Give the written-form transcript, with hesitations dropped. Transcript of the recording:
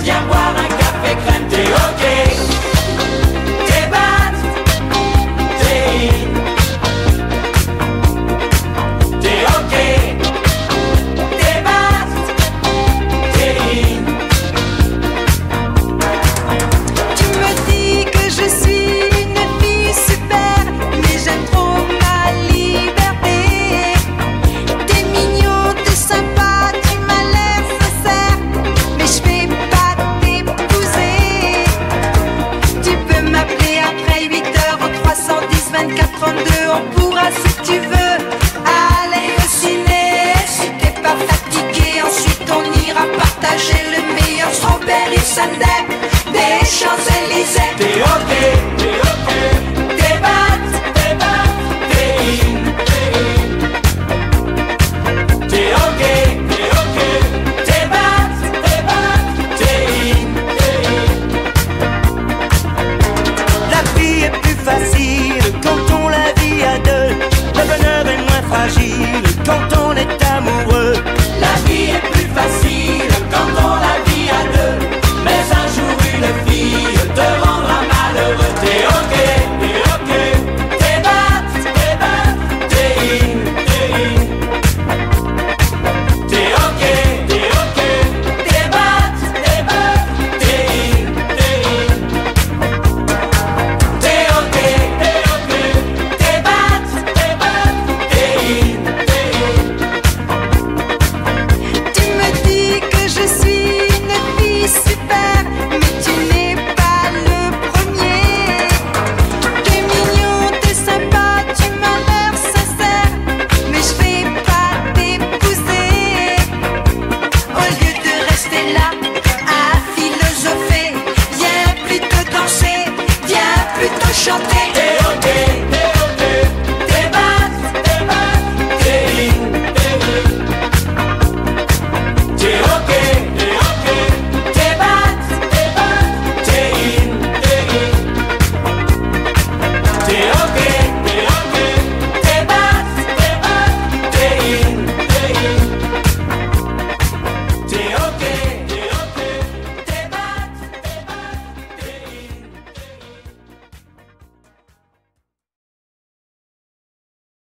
viens boire un café crème. T'es ok, t'es bad, t'es in. T'es ok, t'es bad, t'es in. Tu me dis que je suis une fille super, mais j'aime trop ma liberté. T'es mignon, t'es sympa, tu m'as l'air sincère, mais je vais pas t'épouser. Tu peux m'appeler après 8h au 310 24 32. On pourra si tu veux aller au ciné. Si t'es pas fatigué, ensuite on ira partager le meilleur strawberry sundae des Champs-Élysées.